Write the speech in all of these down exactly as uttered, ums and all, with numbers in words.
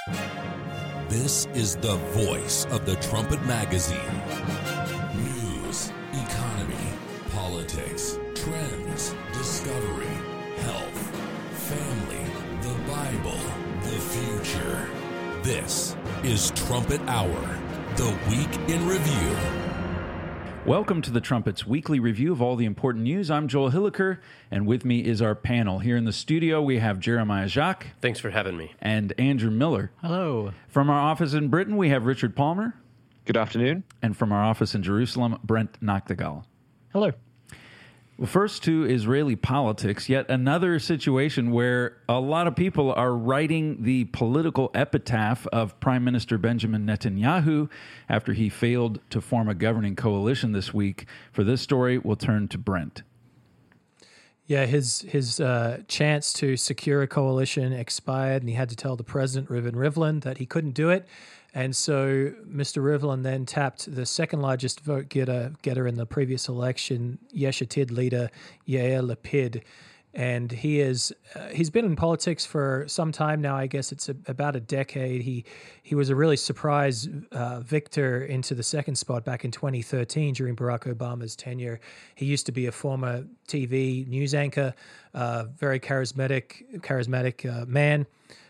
This is the voice of the Trumpet Magazine. News, economy, politics, trends, discovery, health, family, the Bible, the future. This is Trumpet Hour, the Week in Review. Welcome to the Trumpet's weekly review of all the important news. I'm Joel Hilliker, and with me is our panel. Here in the studio, we have Jeremiah Jacques. Thanks for having me. And Andrew Miller. Hello. From our office in Britain, we have Richard Palmer. Good afternoon. And from our office in Jerusalem, Brent Nachtigal. Hello. Well, first to Israeli politics, yet another situation where a lot of people are writing the political epitaph of Prime Minister Benjamin Netanyahu after he failed to form a governing coalition this week. For this story, we'll turn to Brent. Yeah, his his uh, chance to secure a coalition expired, and he had to tell the president, Reuven Rivlin, that he couldn't do it. And so Mister Rivlin then tapped the second largest vote getter, getter in the previous election, Yesh Atid leader Yair Lapid. And he is uh, he's been in politics for some time now. I guess it's a, about a decade. He he was a really surprise uh, victor into the second spot back in twenty thirteen during Barack Obama's tenure. He used to be a former T V news anchor, uh, very charismatic charismatic uh, man.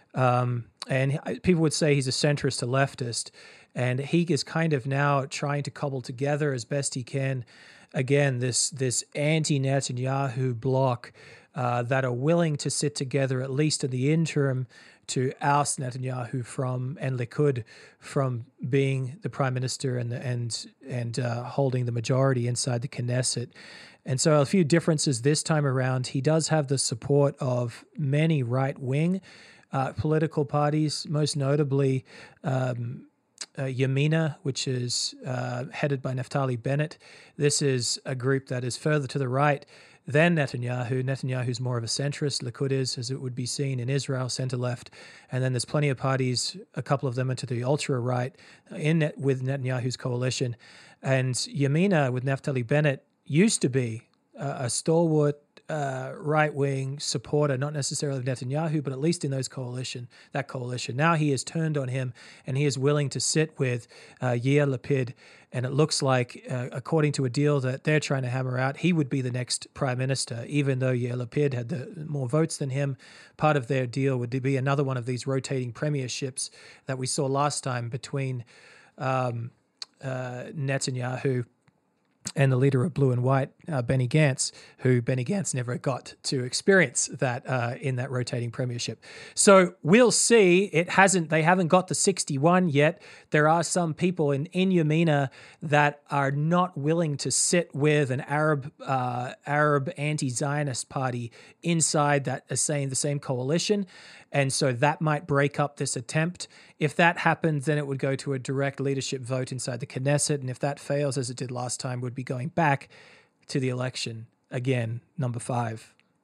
Um, and people would say he's a centrist to leftist, and he is kind of now trying to cobble together as best he can, again, this this anti-Netanyahu bloc uh, that are willing to sit together, at least in the interim, to oust Netanyahu from and Likud from being the prime minister and and and uh, holding the majority inside the Knesset. And so a few differences this time around. He does have the support of many right-wing Uh, political parties, most notably um, uh, Yamina, which is uh, headed by Naftali Bennett. This is a group that is further to the right than Netanyahu. Netanyahu's more of a centrist. Likud is, as it would be seen in Israel, center-left. And then there's plenty of parties, a couple of them are to the ultra-right, in net, with Netanyahu's coalition. And Yamina, with Naftali Bennett, used to be uh, a stalwart Uh, right-wing supporter, not necessarily of Netanyahu, but at least in those coalition, that coalition. Now he has turned on him, and he is willing to sit with uh, Yair Lapid, and it looks like, uh, according to a deal that they're trying to hammer out, he would be the next prime minister, even though Yair Lapid had the more votes than him. Part of their deal would be another one of these rotating premierships that we saw last time between um, uh, Netanyahu and the leader of Blue and White, uh, Benny Gantz, who Benny Gantz never got to experience that uh, in that rotating premiership. So we'll see. It hasn't. They haven't got the sixty-one yet. There are some people in, in Yamina that are not willing to sit with an Arab uh, Arab anti-Zionist party inside that is saying the same coalition. And so that might break up this attempt. If that happens, then it would go to a direct leadership vote inside the Knesset. And if that fails, as it did last time, would be going back to the election again, number five,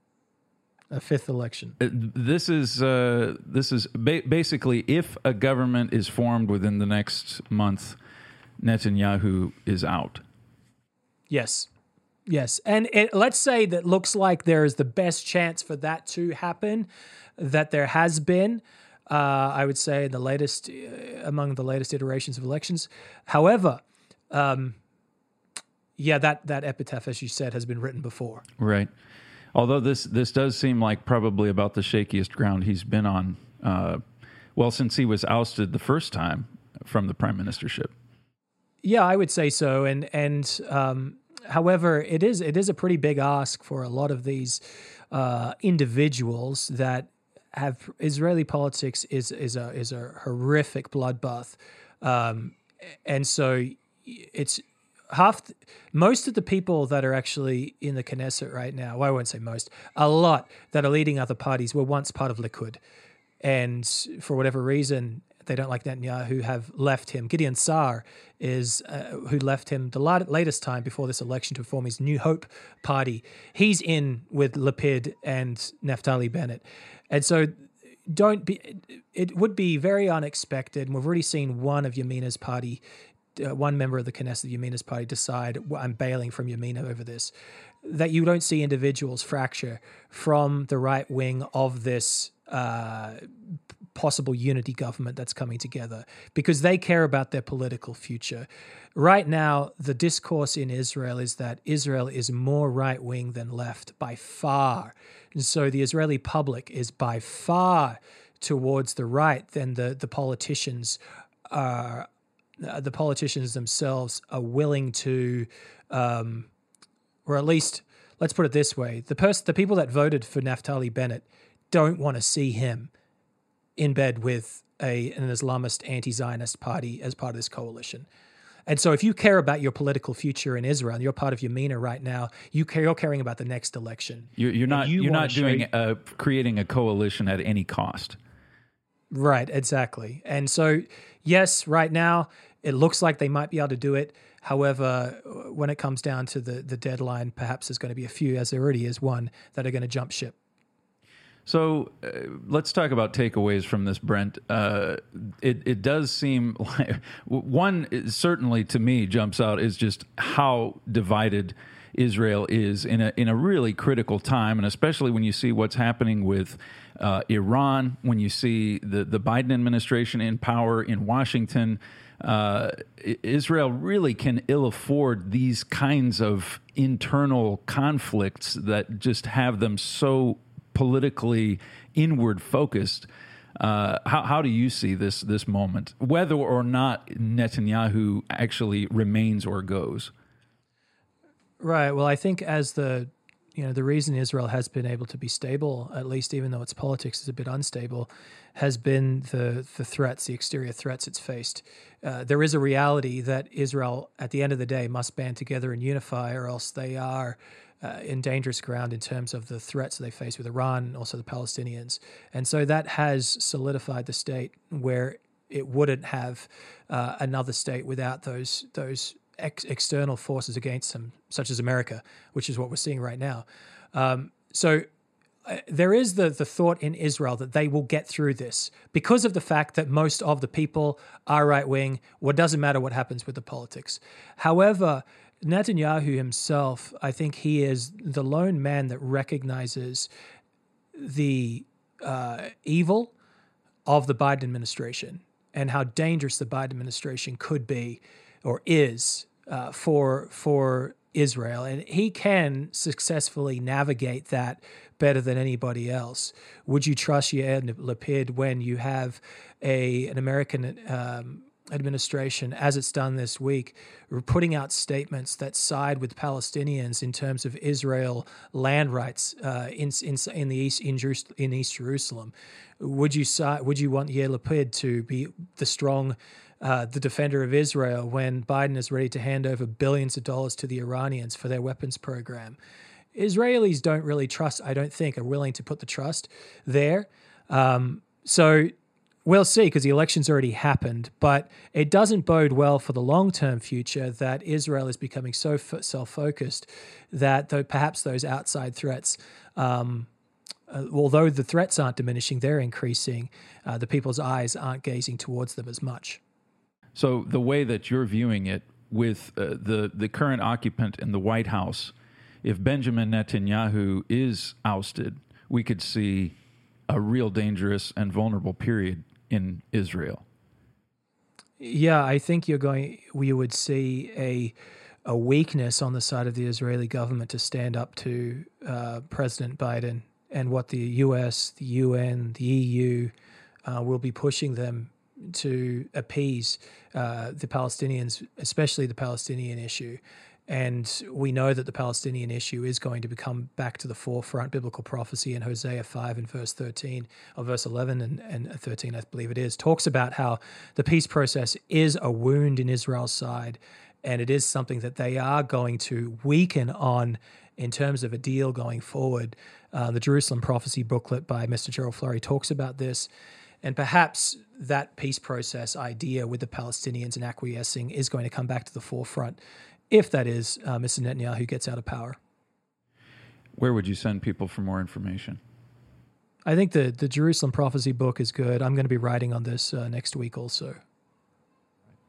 a fifth election. This is uh, this is ba- basically if a government is formed within the next month, Netanyahu is out. Yes. Yes. And it, let's say that looks like there is the best chance for that to happen that there has been, uh, I would say, in the latest, uh, among the latest iterations of elections. However, um, yeah, that, that epitaph, as you said, has been written before. Right. Although this this does seem like probably about the shakiest ground he's been on, uh, well, since he was ousted the first time from the prime ministership. Yeah, I would say so. And and um, however, it is it is a pretty big ask for a lot of these uh, individuals that have Israeli politics is is a is a horrific bloodbath, um, and so it's half th- most of the people that are actually in the Knesset right now. Well, I won't say most, a lot that are leading other parties were once part of Likud, and for whatever reason they don't like Netanyahu, have left him. Gideon Sa'ar is uh, who left him the latest time before this election to form his New Hope party. He's in with Lapid and Naftali Bennett. And so don't be, it would be very unexpected. And we've already seen one of Yamina's party, uh, one member of the Knesset Yamina's party decide, well, I'm bailing from Yamina over this. that you don't see individuals fracture from the right wing of this uh, possible unity government that's coming together, because they care about their political future. Right now, the discourse in Israel is that Israel is more right wing than left by far. And so the Israeli public is by far towards the right than the, the politicians are, uh, the politicians themselves are willing to, um, or at least, let's put it this way, the pers- the people that voted for Naftali Bennett don't want to see him in bed with a an Islamist anti-Zionist party as part of this coalition. And so if you care about your political future in Israel, and you're part of Yamina right now, you care, you're caring about the next election. You're, you're not you you're not doing show, uh, creating a coalition at any cost. Right, exactly. And so, yes, right now, it looks like they might be able to do it. However, when it comes down to the, the deadline, perhaps there's going to be a few, as there already is one, that are going to jump ship. So uh, let's talk about takeaways from this, Brent. Uh, it, it does seem like one is certainly to me jumps out is just how divided Israel is in a in a really critical time, and especially when you see what's happening with uh, Iran, when you see the, the Biden administration in power in Washington. Uh, Israel really can ill afford these kinds of internal conflicts that just have them so politically inward focused. Uh, how, how do you see this this moment, whether or not Netanyahu actually remains or goes? Right. Well, I think as the you know the reason Israel has been able to be stable, at least even though its politics is a bit unstable, has been the the threats, the exterior threats it's faced. Uh, there is a reality that Israel, at the end of the day, must band together and unify, or else they are Uh, in dangerous ground in terms of the threats they face with Iran and also the Palestinians. And so that has solidified the state where it wouldn't have uh, another state without those those ex- external forces against them, such as America, which is what we're seeing right now. Um, so uh, there is the, the thought in Israel that they will get through this because of the fact that most of the people are right-wing. What doesn't matter what happens with the politics. However, Netanyahu himself, I think he is the lone man that recognizes the uh, evil of the Biden administration and how dangerous the Biden administration could be or is uh, for for Israel. And he can successfully navigate that better than anybody else. Would you trust Yair Lapid when you have a an American um administration, as it's done this week, putting out statements that side with Palestinians in terms of Israel land rights uh, in, in in the east in, Jerus- in East Jerusalem? Would you side, would you want Yair Lapid to be the strong, uh, the defender of Israel when Biden is ready to hand over billions of dollars to the Iranians for their weapons program? Israelis don't really trust. I don't think are willing to put the trust there. Um, so. We'll see, because the election's already happened, but it doesn't bode well for the long-term future that Israel is becoming so f- self-focused that though perhaps those outside threats, um, uh, although the threats aren't diminishing, they're increasing. Uh, the people's eyes aren't gazing towards them as much. So the way that you're viewing it with uh, the, the current occupant in the White House, if Benjamin Netanyahu is ousted, we could see a real dangerous and vulnerable period in Israel. Yeah, I think you're going. We would see a a weakness on the side of the Israeli government to stand up to uh, President Biden and what the U S, the U N, the E U uh, will be pushing them to appease uh, the Palestinians, especially the Palestinian issue. And we know that the Palestinian issue is going to become back to the forefront. Biblical prophecy in Hosea five and verse thirteen, or verse eleven and, and thirteen, I believe it is, talks about how the peace process is a wound in Israel's side, and it is something that they are going to weaken on in terms of a deal going forward. Uh, the Jerusalem Prophecy booklet by Mister Gerald Flurry talks about this, and perhaps that peace process idea with the Palestinians and acquiescing is going to come back to the forefront, if that is uh, Mister Netanyahu gets out of power. Where would you send people for more information? I think the, the Jerusalem Prophecy book is good. I'm going to be writing on this uh, next week also.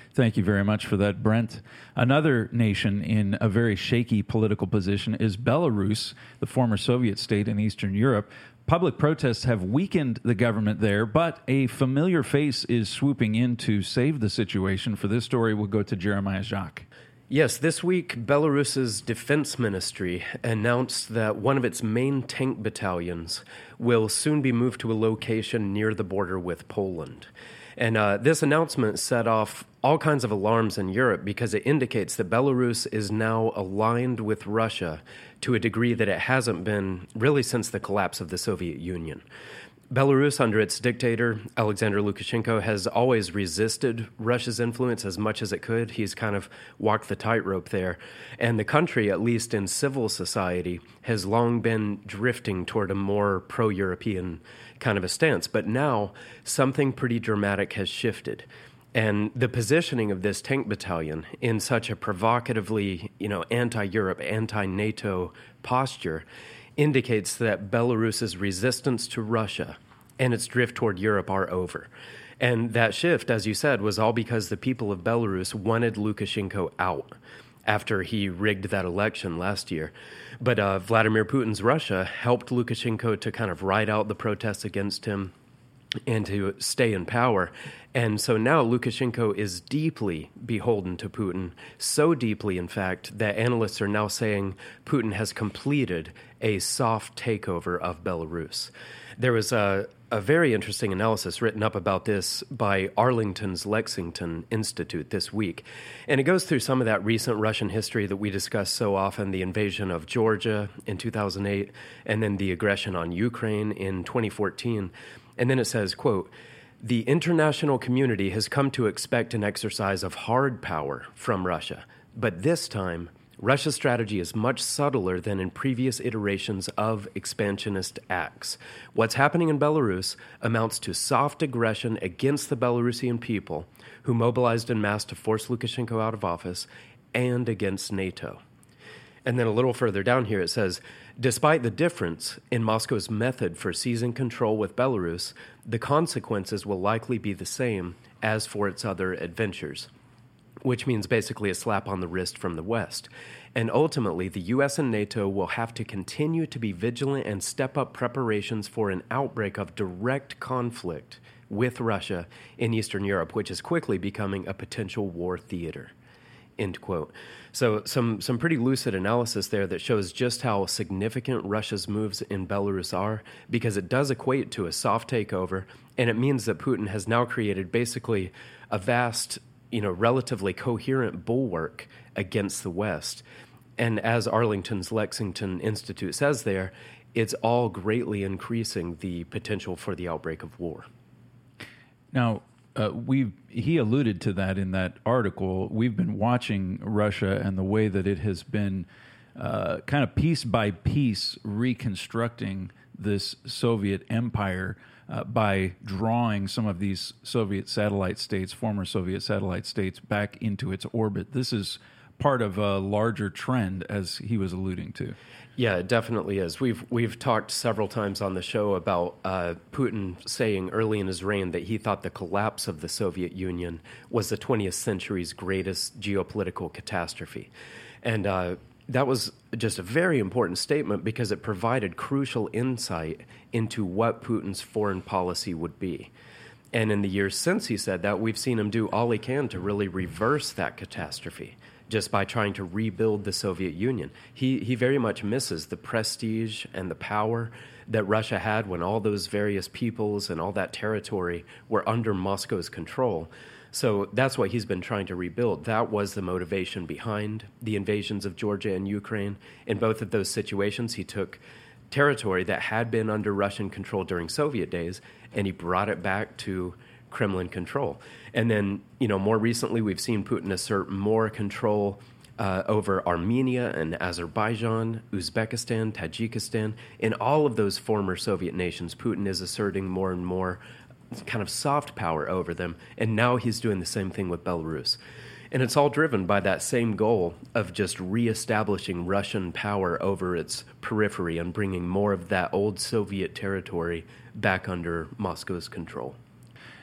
Thank you very much for that, Brent. Another nation in a very shaky political position is Belarus, the former Soviet state in Eastern Europe. Public protests have weakened the government there, but a familiar face is swooping in to save the situation. For this story, we'll go to Jeremiah Jacques. Yes, this week, Belarus's defense ministry announced that one of its main tank battalions will soon be moved to a location near the border with Poland. And uh, this announcement set off all kinds of alarms in Europe because it indicates that Belarus is now aligned with Russia to a degree that it hasn't been really since the collapse of the Soviet Union. Belarus, under its dictator, Alexander Lukashenko, has always resisted Russia's influence as much as it could. He's kind of walked the tightrope there. And the country, at least in civil society, has long been drifting toward a more pro-European kind of a stance. But now, something pretty dramatic has shifted. And the positioning of this tank battalion in such a provocatively, you know, anti-Europe, anti-NATO posture indicates that Belarus's resistance to Russia and its drift toward Europe are over. And that shift, as you said, was all because the people of Belarus wanted Lukashenko out after he rigged that election last year. But uh, Vladimir Putin's Russia helped Lukashenko to kind of ride out the protests against him and to stay in power. And so now Lukashenko is deeply beholden to Putin, so deeply, in fact, that analysts are now saying Putin has completed a soft takeover of Belarus. There was a, a very interesting analysis written up about this by Arlington's Lexington Institute this week. And it goes through some of that recent Russian history that we discuss so often, the invasion of Georgia in two thousand eight, and then the aggression on Ukraine in twenty fourteen. And then it says, quote, "The international community has come to expect an exercise of hard power from Russia. But this time, Russia's strategy is much subtler than in previous iterations of expansionist acts. What's happening in Belarus amounts to soft aggression against the Belarusian people, who mobilized en masse to force Lukashenko out of office, and against NATO." And then a little further down here it says, "Despite the difference in Moscow's method for seizing control with Belarus, the consequences will likely be the same as for its other adventures," which means basically a slap on the wrist from the West. And ultimately, the U S and NATO will have to continue to be vigilant and step up preparations for an outbreak of direct conflict with Russia in Eastern Europe, which is quickly becoming a potential war theater. End quote. So some some pretty lucid analysis there that shows just how significant Russia's moves in Belarus are, because it does equate to a soft takeover, and it means that Putin has now created basically a vast, you know, relatively coherent bulwark against the West. And as Arlington's Lexington Institute says there, it's all greatly increasing the potential for the outbreak of war. Now, Uh, we he alluded to that in that article. We've been watching Russia and the way that it has been uh, kind of piece by piece reconstructing this Soviet empire uh, by drawing some of these Soviet satellite states, former Soviet satellite states, back into its orbit. This is part of a larger trend, as he was alluding to. Yeah, it definitely is. We've we've talked several times on the show about uh, Putin saying early in his reign that he thought the collapse of the Soviet Union was the twentieth century's greatest geopolitical catastrophe. And uh, that was just a very important statement because it provided crucial insight into what Putin's foreign policy would be. And in the years since he said that, we've seen him do all he can to really reverse that catastrophe, just by trying to rebuild the Soviet Union. He he very much misses the prestige and the power that Russia had when all those various peoples and all that territory were under Moscow's control. So that's what he's been trying to rebuild. That was the motivation behind the invasions of Georgia and Ukraine. In both of those situations, he took territory that had been under Russian control during Soviet days, and he brought it back to Kremlin control. And then, you know, more recently, we've seen Putin assert more control uh, over Armenia and Azerbaijan, Uzbekistan, Tajikistan. In all of those former Soviet nations, Putin is asserting more and more kind of soft power over them. And now he's doing the same thing with Belarus. And it's all driven by that same goal of just reestablishing Russian power over its periphery and bringing more of that old Soviet territory back under Moscow's control.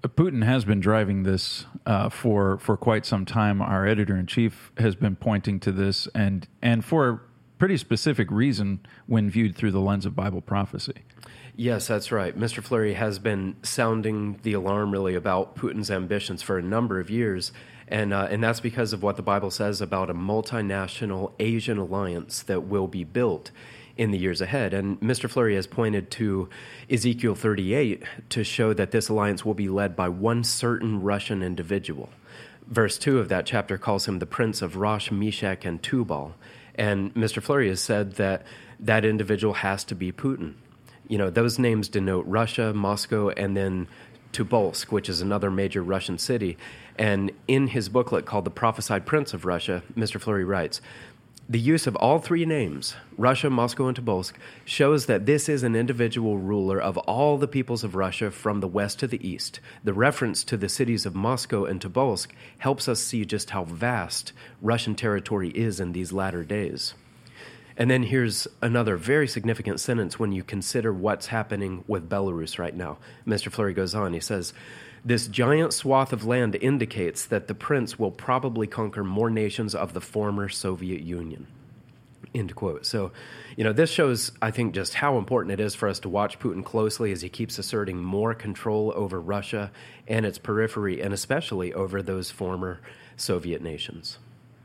Putin has been driving this uh, for for quite some time. Our editor-in-chief has been pointing to this, and and for a pretty specific reason when viewed through the lens of Bible prophecy. Yes, that's right. Mister Fleury has been sounding the alarm really about Putin's ambitions for a number of years, and uh, and that's because of what the Bible says about a multinational Asian alliance that will be built in the years ahead. And Mister Fleury has pointed to Ezekiel thirty-eight to show that this alliance will be led by one certain Russian individual. Verse two of that chapter calls him the Prince of Rosh, Meshach, and Tubal. And Mister Fleury has said that that individual has to be Putin. You know, those names denote Russia, Moscow, and then Tobolsk, which is another major Russian city. And in his booklet called The Prophesied Prince of Russia, Mister Fleury writes, the use of all three names, Russia, Moscow, and Tobolsk, shows that this is an individual ruler of all the peoples of Russia from the west to the east. The reference to the cities of Moscow and Tobolsk helps us see just how vast Russian territory is in these latter days. And then here's another very significant sentence when you consider what's happening with Belarus right now. Mister Fleury goes on, he says, this giant swath of land indicates that the prince will probably conquer more nations of the former Soviet Union. End quote. So, you know, this shows, I think, just how important it is for us to watch Putin closely as he keeps asserting more control over Russia and its periphery, and especially over those former Soviet nations.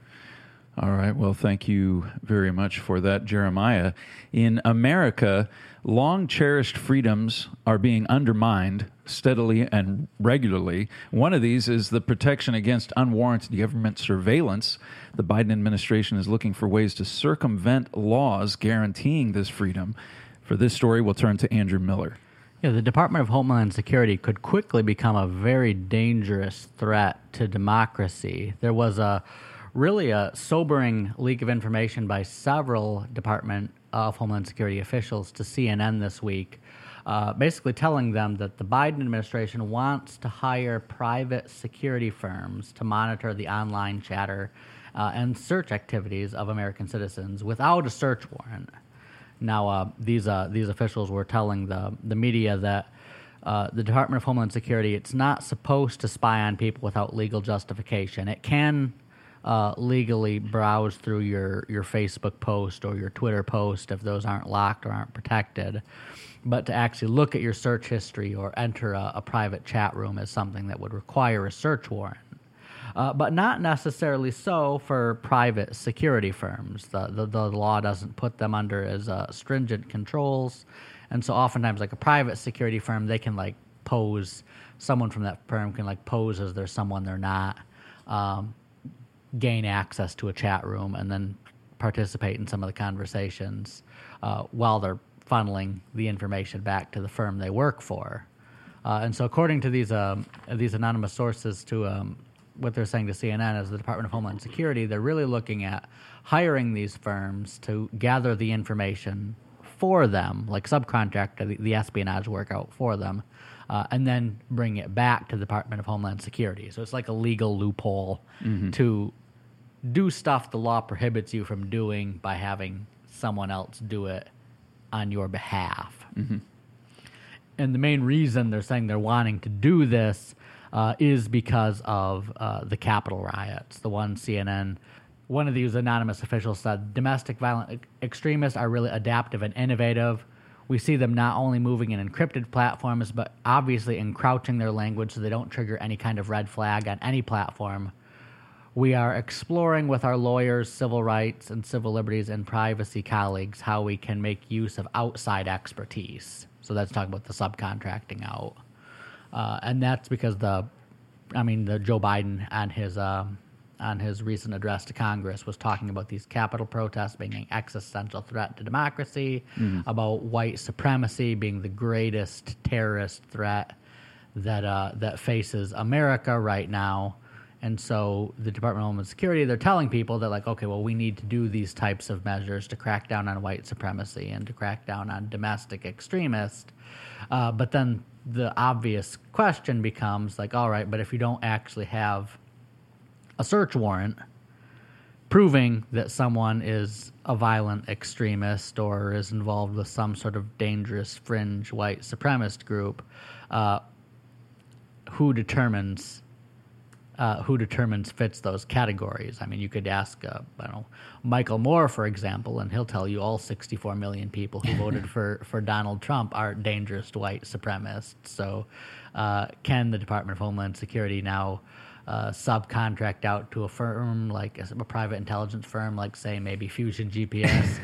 All right. Well, thank you very much for that, Jeremiah. In America, long-cherished freedoms are being undermined steadily and regularly. One of these is the protection against unwarranted government surveillance. The Biden administration is looking for ways to circumvent laws guaranteeing this freedom. For this story, we'll turn to Andrew Miller. Yeah, the Department of Homeland Security could quickly become a very dangerous threat to democracy. There was a really a sobering leak of information by several Department of Homeland Security officials to C N N this week, uh, basically telling them that the Biden administration wants to hire private security firms to monitor the online chatter uh, and search activities of American citizens without a search warrant. Now, uh, these uh, these officials were telling the, the media that uh, the Department of Homeland Security, it's not supposed to spy on people without legal justification. It can Uh, legally browse through your, your Facebook post or your Twitter post if those aren't locked or aren't protected. But to actually look at your search history or enter a, a private chat room is something that would require a search warrant. Uh, but not necessarily so for private security firms. The, the, the law doesn't put them under as uh, stringent controls. And so oftentimes, like a private security firm, they can like pose, someone from that firm can like pose as they're someone they're not. Um, gain access to a chat room and then participate in some of the conversations uh, while they're funneling the information back to the firm they work for. Uh, and so according to these um, these anonymous sources, to um, what they're saying to C N N is the Department of Homeland Security, they're really looking at hiring these firms to gather the information for them, like subcontract the, the espionage work out for them, uh, and then bring it back to the Department of Homeland Security. So it's like a legal loophole mm-hmm. to do stuff the law prohibits you from doing by having someone else do it on your behalf. Mm-hmm. And the main reason they're saying they're wanting to do this uh, is because of uh, the Capitol riots. The one C N N, one of these anonymous officials said, domestic violent extremists are really adaptive and innovative. We see them not only moving in encrypted platforms, but obviously encroaching their language so they don't trigger any kind of red flag on any platform. We are exploring with our lawyers, civil rights and civil liberties and privacy colleagues how we can make use of outside expertise. So that's talking about the subcontracting out. Uh, and that's because the, I mean, the Joe Biden on his um, on his recent address to Congress was talking about these Capitol protests being an existential threat to democracy, mm-hmm. about white supremacy being the greatest terrorist threat that uh, that faces America right now. And so the Department of Homeland Security, they're telling people that, like, okay, well, we need to do these types of measures to crack down on white supremacy and to crack down on domestic extremists. Uh, but then the obvious question becomes, like, all right, but if you don't actually have a search warrant proving that someone is a violent extremist or is involved with some sort of dangerous fringe white supremacist group, uh, who determines uh, who determines fits those categories. I mean, you could ask, uh, I don't know, Michael Moore, for example, and he'll tell you all sixty-four million people who voted for, for Donald Trump are dangerous white supremacists. So uh, can the Department of Homeland Security now uh, subcontract out to a firm, like a, a private intelligence firm, like, say, maybe Fusion G P S,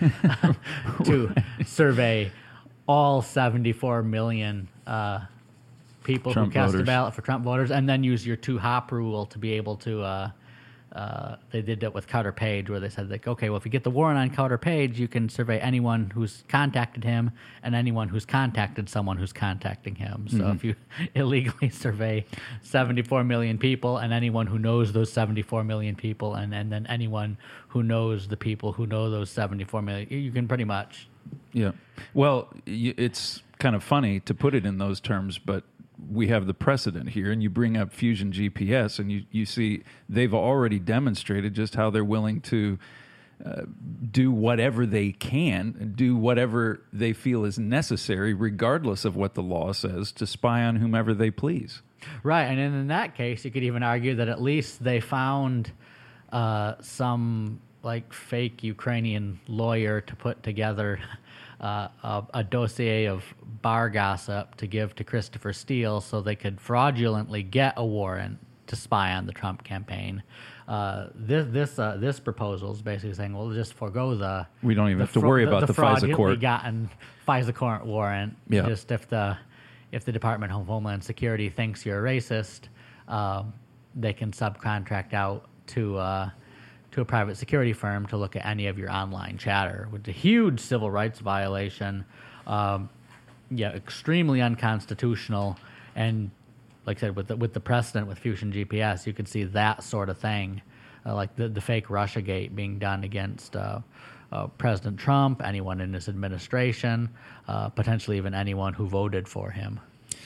to survey all seventy-four million uh, people Trump who cast voters. a ballot for Trump voters, and then use your two-hop rule to be able to... Uh, Uh, they did that with Carter Page, where they said, like, okay, well, if you get the warrant on Carter Page, you can survey anyone who's contacted him and anyone who's contacted someone who's contacting him. So Mm-hmm. if you illegally survey seventy-four million people and anyone who knows those seventy-four million people, and, and then anyone who knows the people who know those seventy-four million, you can pretty much... Yeah. Well, y- it's kind of funny to put it in those terms, but we have the precedent here, and you bring up Fusion G P S, and you, you see they've already demonstrated just how they're willing to uh, do whatever they can, do whatever they feel is necessary, regardless of what the law says, to spy on whomever they please. Right, and in that case, you could even argue that at least they found uh, some like fake Ukrainian lawyer to put together uh, a, a dossier of bar gossip to give to Christopher Steele so they could fraudulently get a warrant to spy on the Trump campaign. Uh, this this uh, this proposal is basically saying, well, just forego the We don't even the have to fra- worry the, about the, the FISA fraudulently court. gotten FISA court warrant. Yeah. Just if the if the Department of Homeland Security thinks you're a racist, um, they can subcontract out to uh, to a private security firm to look at any of your online chatter, which is a huge civil rights violation. Um, yeah, extremely unconstitutional, and like I said, with the, with the precedent with Fusion G P S, you could see that sort of thing, uh, like the, the fake Russiagate being done against uh, uh, President Trump, anyone in his administration, uh, potentially even anyone who voted for him.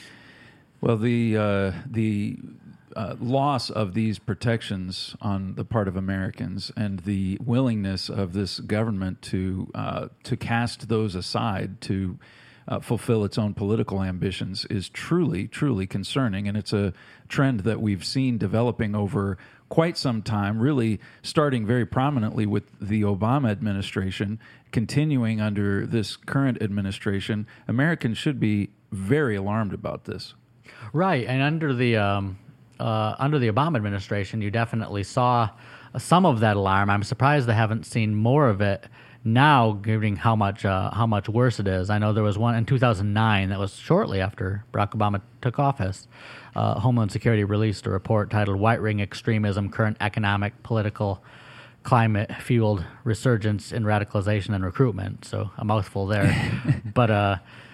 Well, the uh, the uh, loss of these protections on the part of Americans and the willingness of this government to uh, to cast those aside to uh, fulfill its own political ambitions is truly, truly concerning, and it's a trend that we've seen developing over quite some time, really starting very prominently with the Obama administration, continuing under this current administration. Americans should be very alarmed about this. Right, and under the um, uh, under the Obama administration, you definitely saw some of that alarm. I'm surprised they haven't seen more of it now, given how much uh, how much worse it is. I know there was one in two thousand nine that was shortly after Barack Obama took office. Uh, Homeland Security released a report titled "White Ring Extremism: Current Economic, Political, Climate-Fueled Resurgence in Radicalization and Recruitment." So a mouthful there, but. Uh,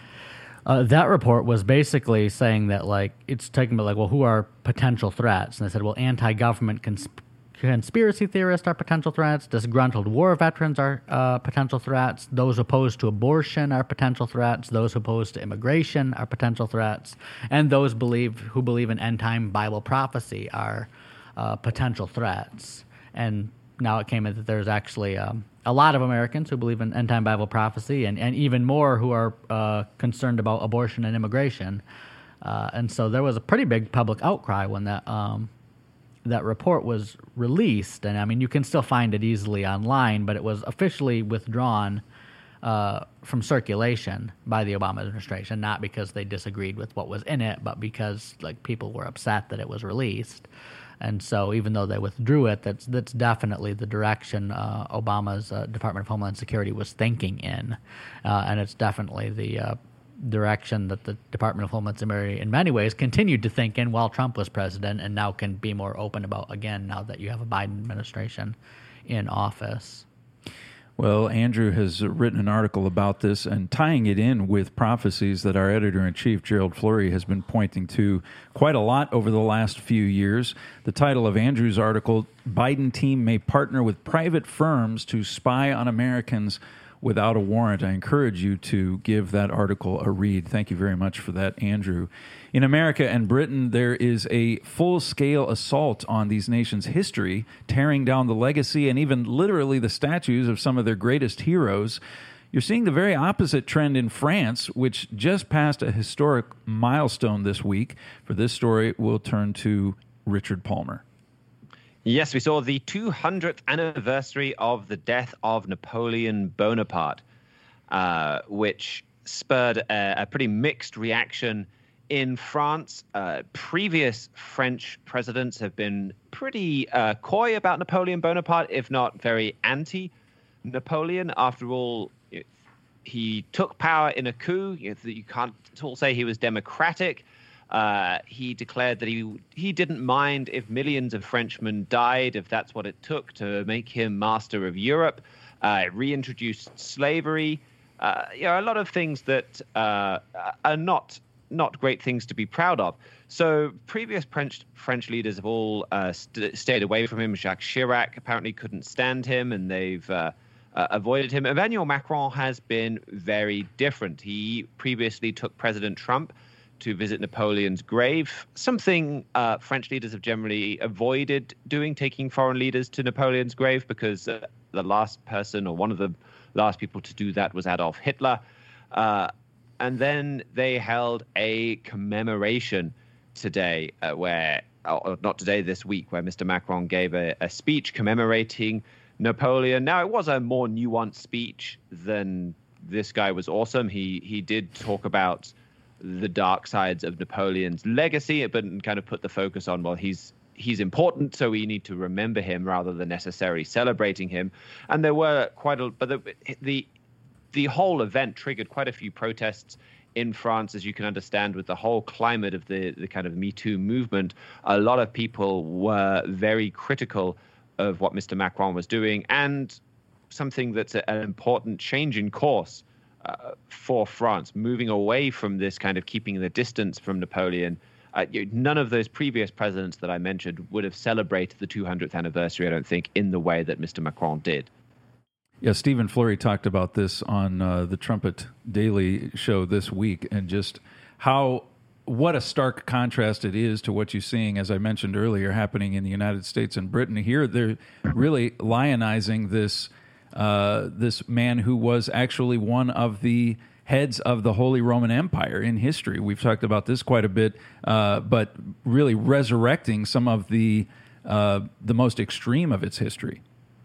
Uh, that report was basically saying that, like, it's talking about, like, well, who are potential threats? And they said, well, anti-government cons- conspiracy theorists are potential threats. Disgruntled war veterans are uh, potential threats. Those opposed to abortion are potential threats. Those opposed to immigration are potential threats. And those believe who believe in end-time Bible prophecy are uh, potential threats. And now it came in that there's actually um, a lot of Americans who believe in end-time Bible prophecy, and, and even more who are uh, concerned about abortion and immigration. Uh, and so there was a pretty big public outcry when that um, that report was released. And I mean, you can still find it easily online, but it was officially withdrawn uh, from circulation by the Obama administration, not because they disagreed with what was in it, but because like people were upset that it was released. And so even though they withdrew it, that's that's definitely the direction uh, Obama's uh, Department of Homeland Security was thinking in. Uh, and it's definitely the uh, direction that the Department of Homeland Security in many ways continued to think in while Trump was president, and now can be more open about again now that you have a Biden administration in office. Well, Andrew has written an article about this and tying it in with prophecies that our editor-in-chief, Gerald Fleury, has been pointing to quite a lot over the last few years. The title of Andrew's article, Biden Team May Partner with Private Firms to Spy on Americans Without a Warrant. I encourage you to give that article a read. Thank you very much for that, Andrew. In America and Britain, there is a full-scale assault on these nations' history, tearing down the legacy and even literally the statues of some of their greatest heroes. You're seeing the very opposite trend in France, which just passed a historic milestone this week. For this story, we'll turn to Richard Palmer. Yes, we saw the two hundredth anniversary of the death of Napoleon Bonaparte, uh, which spurred a, a pretty mixed reaction in France. Uh, previous French presidents have been pretty uh, coy about Napoleon Bonaparte, if not very anti-Napoleon. After all, he took power in a coup. You can't at all say he was democratic. Uh, he declared that he he didn't mind if millions of Frenchmen died, if that's what it took to make him master of Europe. Uh, reintroduced slavery. Uh, you know, a lot of things that uh, are not not great things to be proud of. So previous French French leaders have all uh, st- stayed away from him. Jacques Chirac apparently couldn't stand him, and they've uh, uh, avoided him. Emmanuel Macron has been very different. He previously took President Trump to visit Napoleon's grave, something uh, French leaders have generally avoided doing, taking foreign leaders to Napoleon's grave, because uh, the last person or one of the last people to do that was Adolf Hitler. Uh, and then they held a commemoration today uh, where, or not today, this week, where Mister Macron gave a, a speech commemorating Napoleon. Now, it was a more nuanced speech than this guy was awesome. He, he did talk about the dark sides of Napoleon's legacy, but kind of put the focus on, well, he's he's important, so we need to remember him rather than necessarily celebrating him. And there were quite a, but the the the whole event triggered quite a few protests in France, as you can understand, with the whole climate of the the kind of Me Too movement. A lot of people were very critical of what Mister Macron was doing, and something that's a, an important change in course Uh, for France, moving away from this kind of keeping the distance from Napoleon. Uh, you, none of those previous presidents that I mentioned would have celebrated the two hundredth anniversary, I don't think, in the way that Mister Macron did. Yeah, Stephen Fleury talked about this on uh, the Trumpet Daily show this week, and just how, what a stark contrast it is to what you're seeing, as I mentioned earlier, happening in the United States and Britain. Here, they're really lionizing this Uh, this man who was actually one of the heads of the Holy Roman Empire in history. We've talked about this quite a bit, uh, but really resurrecting some of the uh, the most extreme of its history.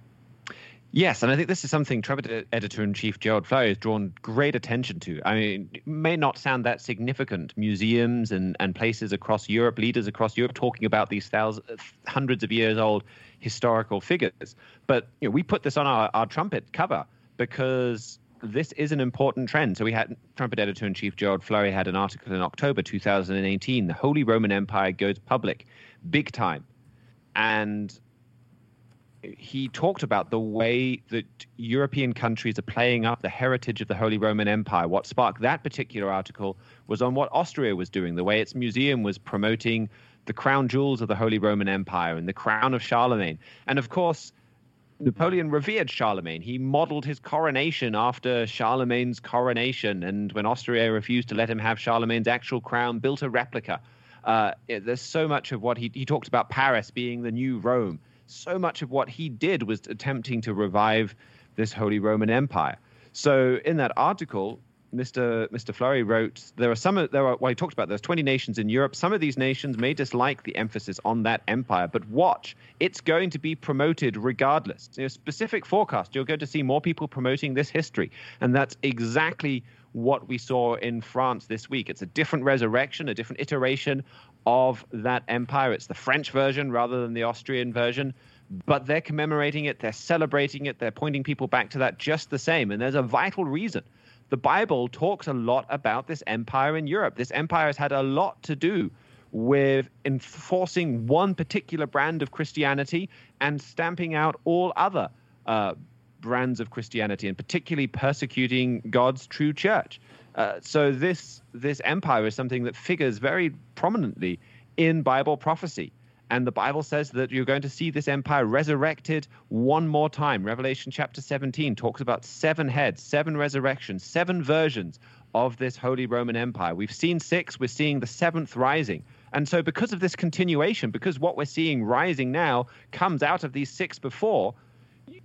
Yes, and I think this is something Trumpet Editor-in-Chief Gerald Fleury has drawn great attention to. I mean, it may not sound that significant. Museums and, and places across Europe, leaders across Europe, talking about these thousands, hundreds of years old historical figures. But you know, we put this on our, our Trumpet cover because this is an important trend. So we had Trumpet Editor-in-Chief Gerald Fleury had an article in October two thousand eighteen, "The Holy Roman Empire Goes Public, Big Time." And he talked about the way that European countries are playing up the heritage of the Holy Roman Empire. What sparked that particular article was on what Austria was doing, the way its museum was promoting the crown jewels of the Holy Roman Empire and the crown of Charlemagne. And of course, Napoleon revered Charlemagne. He modeled his coronation after Charlemagne's coronation. And when Austria refused to let him have Charlemagne's actual crown, built a replica. Uh, there's so much of what he, he talked about Paris being the new Rome. So much of what he did was attempting to revive this Holy Roman Empire. So in that article, Mister Mister Fleury wrote, there are some, there are, well, he talked about there's twenty nations in Europe. Some of these nations may dislike the emphasis on that empire, but watch, it's going to be promoted regardless. In a specific forecast, you're going to see more people promoting this history. And that's exactly what we saw in France this week. It's a different resurrection, a different iteration of that empire. It's the French version rather than the Austrian version, but they're commemorating it, they're celebrating it, they're pointing people back to that just the same. And there's a vital reason. The Bible talks a lot about this empire in Europe. This empire has had a lot to do with enforcing one particular brand of Christianity and stamping out all other uh, brands of Christianity, and particularly persecuting God's true church. Uh, so this this empire is something that figures very prominently in Bible prophecy. And the Bible says that you're going to see this empire resurrected one more time. Revelation chapter seventeen talks about seven heads, seven resurrections, seven versions of this Holy Roman Empire. We've seen six, we're seeing the seventh rising. And so because of this continuation, because what we're seeing rising now comes out of these six before,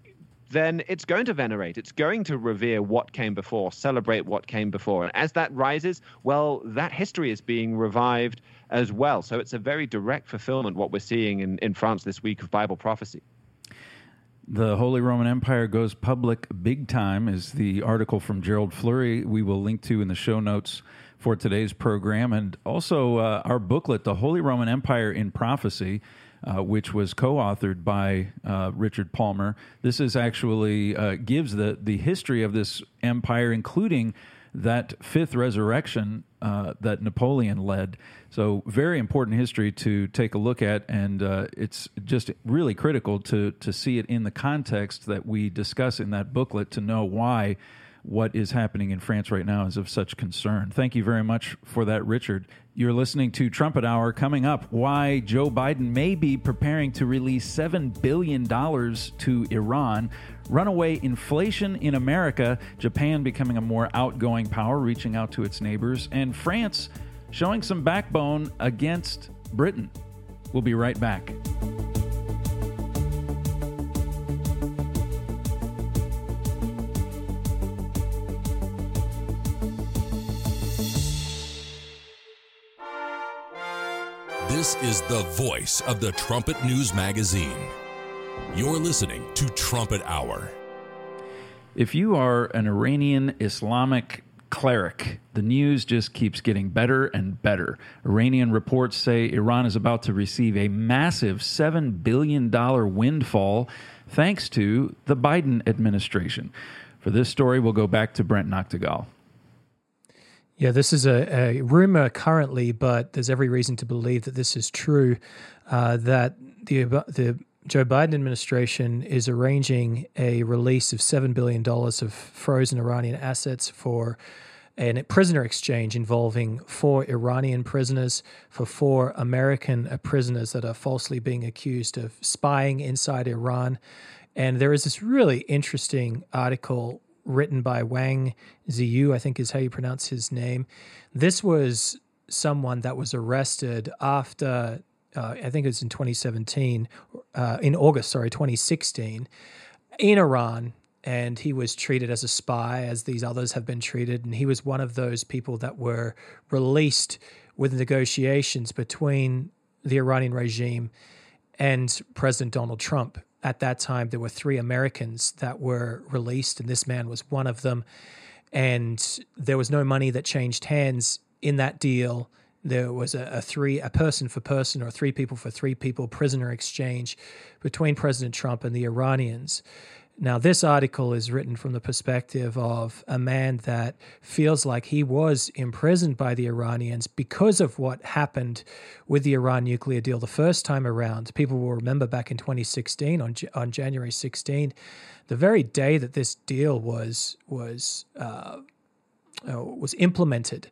then it's going to venerate. It's going to revere what came before, celebrate what came before. And as that rises, well, that history is being revived as well. So it's a very direct fulfillment, what we're seeing in, in France this week of Bible prophecy. The Holy Roman Empire goes public big time is the article from Gerald Fleury we will link to in the show notes for today's program. And also uh, our booklet, The Holy Roman Empire in Prophecy, uh, which was co-authored by uh, Richard Palmer. This is actually uh, gives the, the history of this empire, including that fifth resurrection uh, that Napoleon led. So very important history to take a look at, and uh, it's just really critical to to see it in the context that we discuss in that booklet to know why what is happening in France right now is of such concern. Thank you very much for that, Richard. You're listening to Trumpet Hour. Coming up, why Joe Biden may be preparing to release seven billion dollars to Iran, runaway inflation in America, Japan becoming a more outgoing power, reaching out to its neighbors, and France showing some backbone against Britain. We'll be right back. This is the voice of the Trumpet News Magazine. You're listening to Trumpet Hour. If you are an Iranian Islamic cleric, the news just keeps getting better and better. Iranian reports say Iran is about to receive a massive seven billion dollars windfall thanks to the Biden administration. For this story, we'll go back to Brent Noctegal. Yeah, this is a, a rumor currently, but there's every reason to believe that this is true, uh, that the the Joe Biden administration is arranging a release of seven billion dollars of frozen Iranian assets for a prisoner exchange involving four Iranian prisoners for four American prisoners that are falsely being accused of spying inside Iran. And there is this really interesting article written by Wang Ziyu, I think is how you pronounce his name. This was someone that was arrested after, uh, I think it was in twenty seventeen, uh, in August, sorry, twenty sixteen, in Iran, and he was treated as a spy, as these others have been treated, and he was one of those people that were released with negotiations between the Iranian regime and President Donald Trump. At that time, there were three Americans that were released, and this man was one of them. And there was no money that changed hands in that deal. There was a, a three, a person for person, or three people for three people prisoner exchange between President Trump and the Iranians. Now, this article is written from the perspective of a man that feels like he was imprisoned by the Iranians because of what happened with the Iran nuclear deal the first time around. People will remember back in twenty sixteen, on on January sixteenth, the very day that this deal was was uh, uh, was implemented,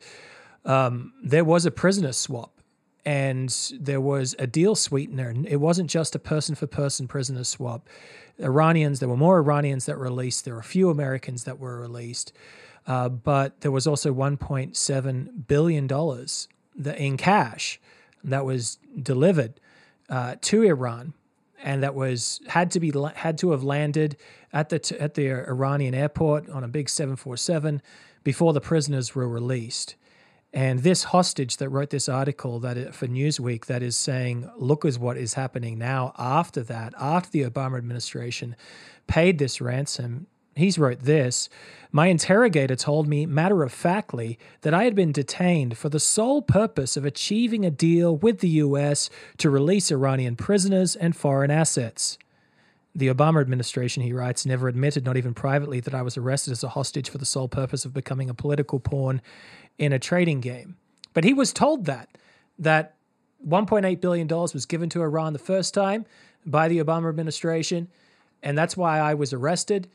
um, there was a prisoner swap. And there was a deal sweetener. It wasn't just a person-for-person prisoner swap. Iranians, there were more Iranians that were released. There were a few Americans that were released. Uh, but there was also one point seven billion dollars that, in cash that was delivered uh, to Iran, and that was had to be had to have landed at the t- at the Iranian airport on a big seven forty-seven before the prisoners were released. And this hostage that wrote this article that for Newsweek that is saying, look is what is happening now after that, after the Obama administration paid this ransom, he's wrote this: my interrogator told me matter-of-factly that I had been detained for the sole purpose of achieving a deal with the U S to release Iranian prisoners and foreign assets. The Obama administration, he writes, never admitted, not even privately, that I was arrested as a hostage for the sole purpose of becoming a political pawn in a trading game. But he was told that, that one point eight billion dollars was given to Iran the first time by the Obama administration, and that's why I was arrested,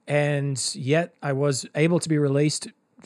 and yet I was able to be released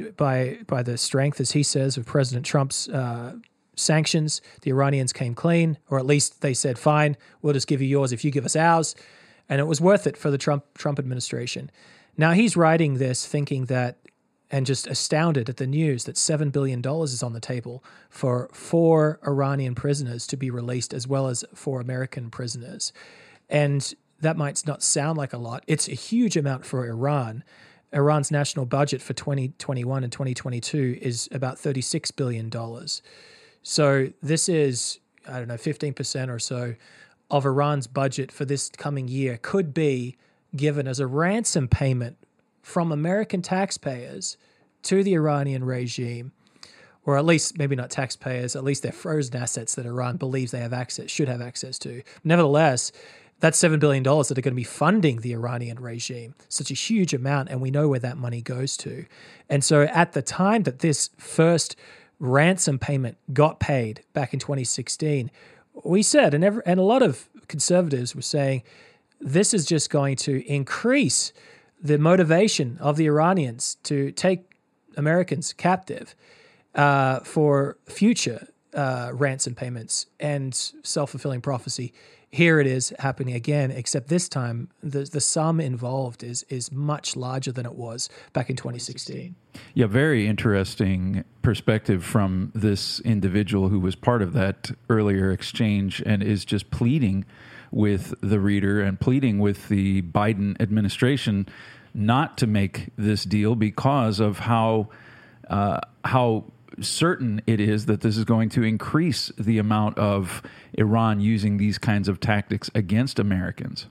by by the strength, as he says, of President Trump's uh, sanctions. The Iranians came clean, or at least they said, fine, we'll just give you yours if you give us ours, and it was worth it for the Trump Trump administration. Now he's writing this thinking that, and just astounded at the news that seven billion dollars is on the table for four Iranian prisoners to be released, as well as four American prisoners. And that might not sound like a lot. It's a huge amount for Iran. Iran's national budget for twenty twenty-one and twenty twenty-two is about thirty-six billion dollars. So this is, I don't know, fifteen percent or so of Iran's budget for this coming year could be given as a ransom payment from American taxpayers to the Iranian regime, or at least maybe not taxpayers, at least they're frozen assets that Iran believes they have access, should have access to. Nevertheless, that's seven billion dollars that are going to be funding the Iranian regime, such a huge amount, and we know where that money goes to. And so at the time that this first ransom payment got paid back in twenty sixteen, we said, and, every, and a lot of conservatives were saying, this is just going to increase the motivation of the Iranians to take Americans captive uh, for future uh, ransom payments, and self-fulfilling prophecy. Here it is happening again, except this time the the sum involved is is much larger than it was back in twenty sixteen. Yeah, very interesting perspective from this individual who was part of that earlier exchange and is just pleading with the reader and pleading with the Biden administration not to make this deal because of how uh, how certain it is that this is going to increase the amount of Iran using these kinds of tactics against Americans.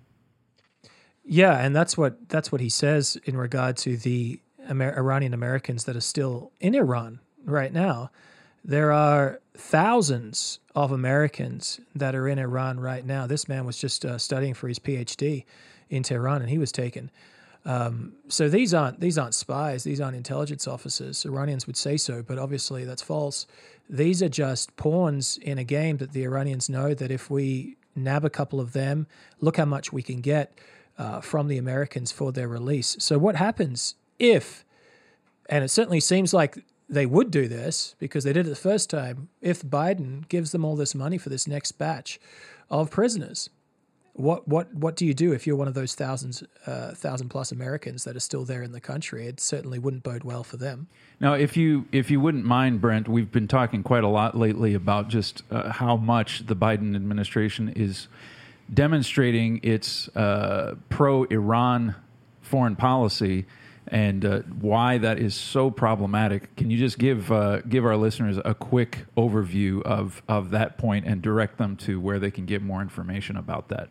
Yeah, and that's what that's what he says in regard to the Amer- Iranian Americans that are still in Iran right now. There are thousands of Americans that are in Iran right now. This man was just uh, studying for his P H D in Tehran, and he was taken. Um, so these aren't these aren't spies. These aren't intelligence officers. Iranians would say so, but obviously that's false. These are just pawns in a game that the Iranians know that if we nab a couple of them, look how much we can get uh, from the Americans for their release. So what happens if, and it certainly seems like they would do this because they did it the first time, if Biden gives them all this money for this next batch of prisoners? What what what do you do if you're one of those thousands, uh, thousand plus Americans that are still there in the country? It certainly wouldn't bode well for them. Now, if you if you wouldn't mind, Brent, we've been talking quite a lot lately about just uh, how much the Biden administration is demonstrating its uh, pro-Iran foreign policy and uh, why that is so problematic. Can you just give uh, give our listeners a quick overview of of that point and direct them to where they can get more information about that?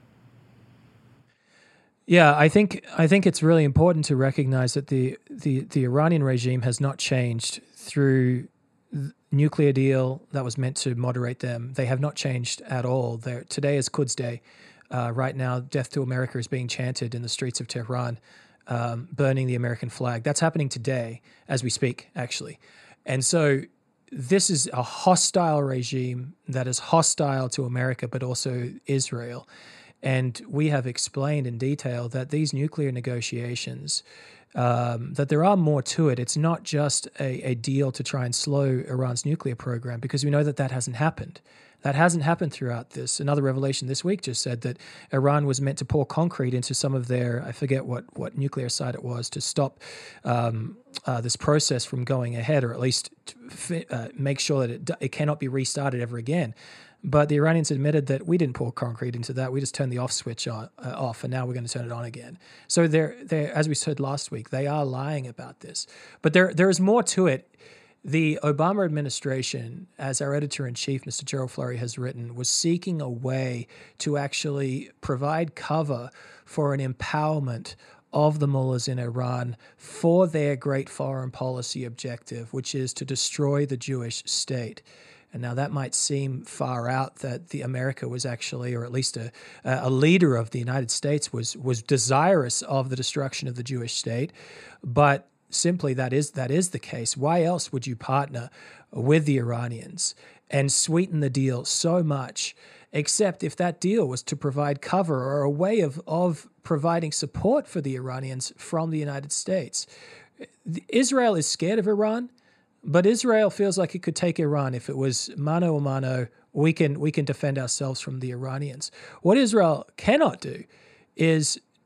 Yeah, I think I think it's really important to recognize that the, the, the Iranian regime has not changed through the nuclear deal that was meant to moderate them. They have not changed at all. They're, today is Quds Day. Uh, right now, Death to America is being chanted in the streets of Tehran, um, burning the American flag. That's happening today as we speak, actually. And so this is a hostile regime that is hostile to America, but also Israel. And we have explained in detail that these nuclear negotiations, um, that there are more to it. It's not just a, a deal to try and slow Iran's nuclear program, because we know that that hasn't happened. That hasn't happened throughout this. Another revelation this week just said that Iran was meant to pour concrete into some of their, I forget what, what nuclear site it was, to stop um, uh, this process from going ahead, or at least to, uh, make sure that it, it cannot be restarted ever again. But the Iranians admitted that we didn't pour concrete into that. We just turned the off switch on, uh, off, and now we're going to turn it on again. So they're, they're, as we said last week, they are lying about this. But there there is more to it. The Obama administration, as our editor-in-chief, Mister Gerald Flurry, has written, was seeking a way to actually provide cover for an empowerment of the mullahs in Iran for their great foreign policy objective, which is to destroy the Jewish state. And now that might seem far out, that the America was actually, or at least a, a leader of the United States was was desirous of the destruction of the Jewish state, but simply that is that is the case. Why else would you partner with the Iranians and sweeten the deal so much, except if that deal was to provide cover or a way of, of providing support for the Iranians from the United States? Israel is scared of Iran, but Israel feels like it could take Iran if it was mano a mano. We can we can defend ourselves from the Iranians. What Israel cannot do is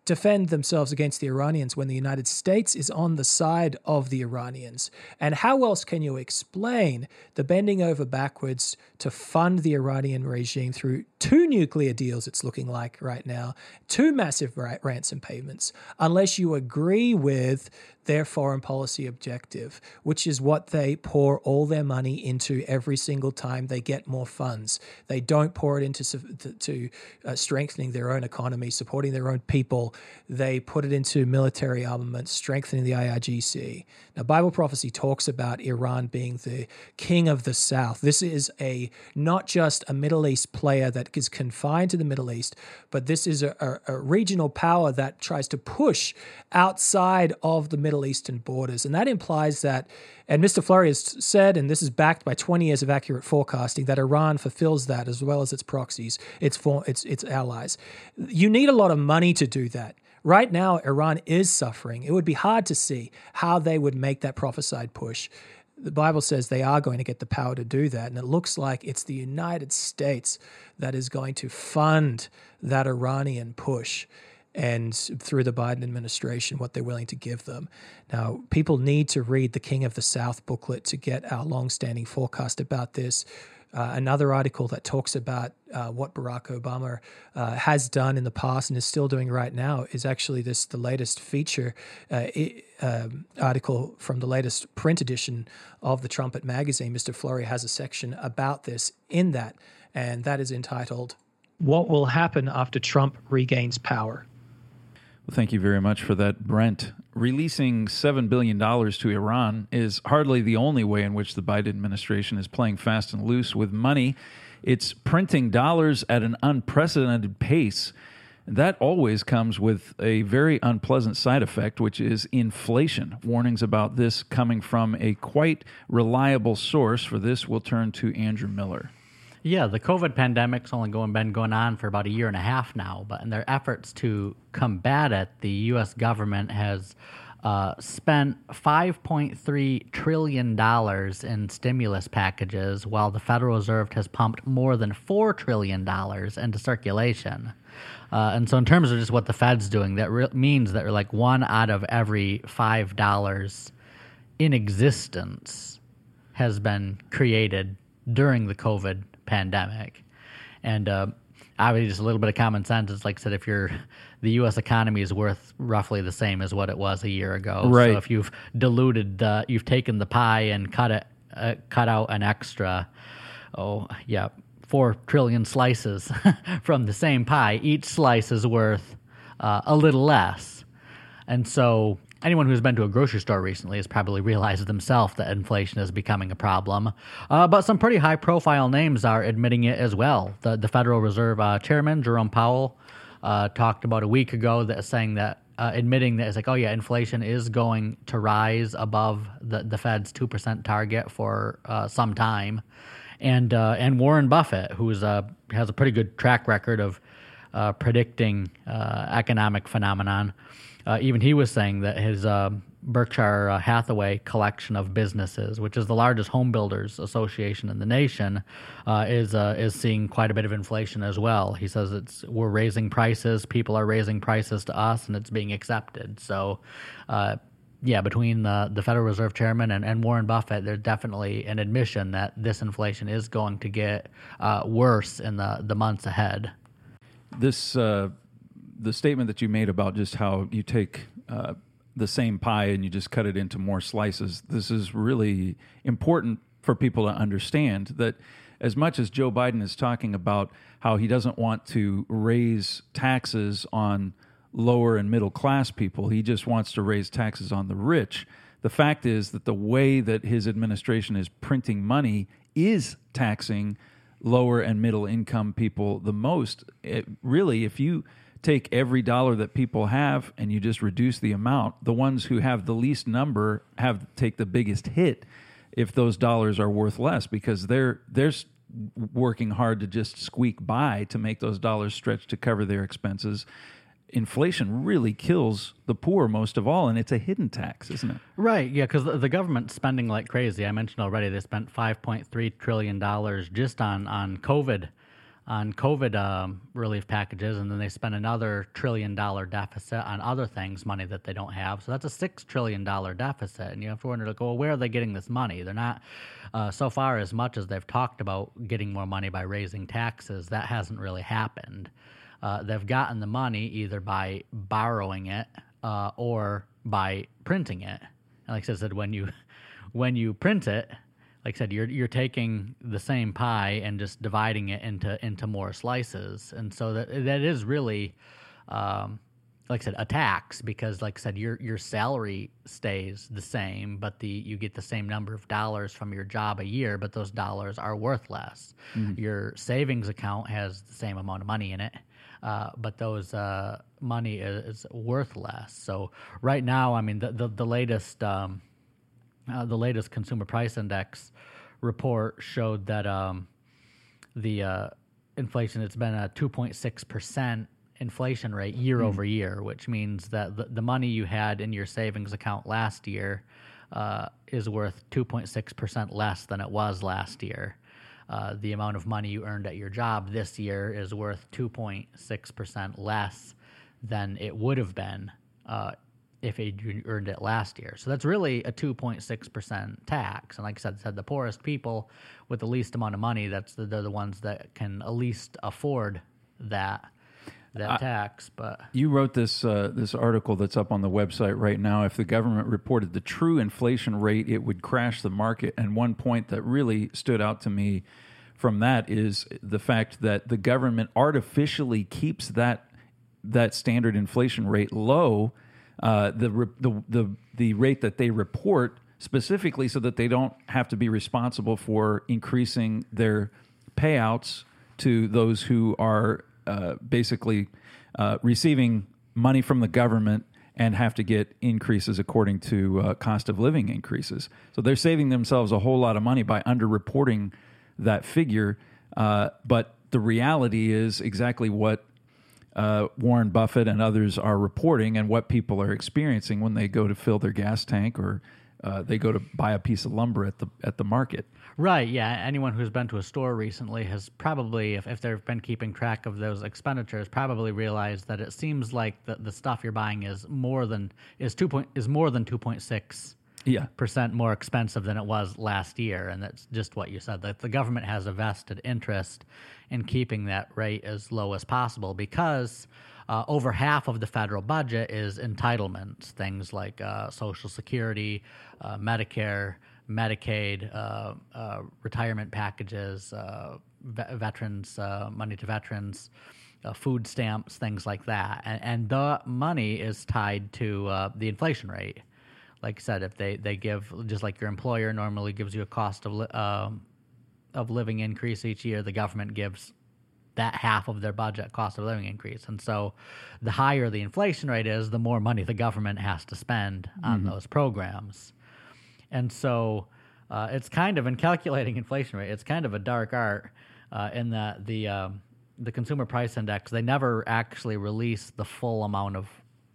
defend themselves against the Iranians when the United States is on the side of the Iranians? And how else can you explain the bending over backwards to fund the Iranian regime through two nuclear deals, it's looking like right now, two massive ra- ransom payments, unless you agree with their foreign policy objective, which is what they pour all their money into every single time they get more funds. They don't pour it into to, to uh, strengthening their own economy, supporting their own people. They put it into military armament, strengthening the I R G C. Now, Bible prophecy talks about Iran being the king of the South. This is a not just a Middle East player that is confined to the Middle East, but this is a, a, a regional power that tries to push outside of the Middle Eastern borders. And that implies that, and Mister Fleury has said, and this is backed by twenty years of accurate forecasting, that Iran fulfills that as well as its proxies, its, for, its, its allies. You need a lot of money to do that. Right now, Iran is suffering. It would be hard to see how they would make that prophesied push. The Bible says they are going to get the power to do that, and it looks like it's the United States that is going to fund that Iranian push, and through the Biden administration, what they're willing to give them. Now, people need to read the King of the South booklet to get our long-standing forecast about this. Uh, another article that talks about uh, what Barack Obama uh, has done in the past and is still doing right now is actually this the latest feature uh, it, um, article from the latest print edition of the Trumpet magazine. Mister Fleury has a section about this in that, and that is entitled, "What Will Happen After Trump Regains Power?" Well, thank you very much for that, Brent. Releasing seven billion dollars to Iran is hardly the only way in which the Biden administration is playing fast and loose with money. It's printing dollars at an unprecedented pace. That always comes with a very unpleasant side effect, which is inflation. Warnings about this coming from a quite reliable source. For this, we'll turn to Andrew Miller. Yeah, the COVID pandemic's only going been going on for about a year and a half now, but in their efforts to combat it, the U S government has uh, spent five point three trillion dollars in stimulus packages, while the Federal Reserve has pumped more than four trillion dollars into circulation. Uh, and so in terms of just what the Fed's doing, that re- means that like one out of every five dollars in existence has been created during the COVID pandemic. And uh, obviously just a little bit of common sense. It's like I said, if you're, the U S economy is worth roughly the same as what it was a year ago. Right. So if you've diluted, uh, you've taken the pie and cut it, uh, cut out an extra, oh yeah, four trillion slices from the same pie. Each slice is worth uh, a little less. And so anyone who's been to a grocery store recently has probably realized themselves that inflation is becoming a problem. Uh, but some pretty high-profile names are admitting it as well. The, the Federal Reserve uh, Chairman, Jerome Powell, uh, talked about a week ago that saying that, uh, admitting that it's like, oh yeah, inflation is going to rise above the, the Fed's two percent target for uh, some time. And uh, and Warren Buffett, who's uh, has a pretty good track record of uh, predicting uh, economic phenomenon, Uh, even he was saying that his uh, Berkshire uh, Hathaway collection of businesses, which is the largest home builders association in the nation, uh, is uh, is seeing quite a bit of inflation as well. He says it's we're raising prices, people are raising prices to us, and it's being accepted. So, uh, yeah, between the, the Federal Reserve Chairman and, and Warren Buffett, there's definitely an admission that this inflation is going to get uh, worse in the, the months ahead. This uh The statement that you made about just how you take uh, the same pie and you just cut it into more slices, this is really important for people to understand that as much as Joe Biden is talking about how he doesn't want to raise taxes on lower and middle class people, he just wants to raise taxes on the rich. The fact is that the way that his administration is printing money is taxing lower and middle income people the most. It, really, if you take every dollar that people have and you just reduce the amount, the ones who have the least number have to take the biggest hit if those dollars are worth less, because they're they're working hard to just squeak by to make those dollars stretch to cover their expenses. Inflation really kills the poor most of all, and it's a hidden tax, isn't it? Right, yeah, because the, the government's spending like crazy. I mentioned already they spent five point three trillion dollars just on, on COVID on COVID um, relief packages, and then they spend another trillion dollar deficit on other things, money that they don't have. So that's a six trillion dollar deficit, and you have to wonder, like, well, where are they getting this money? They're not uh, so far as much as they've talked about getting more money by raising taxes. That hasn't really happened. Uh, they've gotten the money either by borrowing it uh, or by printing it. And like I said, when you when you print it, like I said, you're you're taking the same pie and just dividing it into into more slices, and so that that is really, um, like I said, a tax, because, like I said, your your salary stays the same, but the you get the same number of dollars from your job a year, but those dollars are worth less. Mm-hmm. Your savings account has the same amount of money in it, uh, but those uh, money is, is worth less. So right now, I mean, the the, the latest. Um, Uh, the latest Consumer Price Index report showed that um, the uh, inflation, it's been a two point six percent inflation rate year mm. over year, which means that the, the money you had in your savings account last year uh, is worth two point six percent less than it was last year. Uh, the amount of money you earned at your job this year is worth two point six percent less than it would have been uh, if you earned it last year. So that's really a two point six percent tax. And like I said, said the poorest people with the least amount of money, that's the, they're the ones that can at least afford that that I, tax. But you wrote this uh, this article that's up on the website right now. If the government reported the true inflation rate, it would crash the market. And one point that really stood out to me from that is the fact that the government artificially keeps that that standard inflation rate low, Uh, the, the the the rate that they report, specifically so that they don't have to be responsible for increasing their payouts to those who are uh, basically uh, receiving money from the government and have to get increases according to uh, cost of living increases. So they're saving themselves a whole lot of money by underreporting that figure. Uh, but the reality is exactly what Uh, Warren Buffett and others are reporting, and what people are experiencing when they go to fill their gas tank or uh, they go to buy a piece of lumber at the at the market. Right, yeah. Anyone who's been to a store recently has probably, if, if they've been keeping track of those expenditures, probably realized that it seems like the, the stuff you're buying is more than is two point is more than two point six yeah. percent more expensive than it was last year, and that's just what you said. That the government has a vested interest in keeping that rate as low as possible, because uh, over half of the federal budget is entitlements, things like uh, Social Security, uh, Medicare, Medicaid, uh, uh, retirement packages, uh, ve- veterans, uh, money to veterans, uh, food stamps, things like that. And, and the money is tied to uh, the inflation rate. Like I said, if they, they give, just like your employer normally gives you a cost of li- um, of living increase each year, the government gives that half of their budget cost of living increase. And so the higher the inflation rate is, the more money the government has to spend on mm-hmm. those programs. And so uh, it's kind of, in calculating inflation rate, it's kind of a dark art uh, in that the, um, the Consumer Price Index, they never actually release the full amount of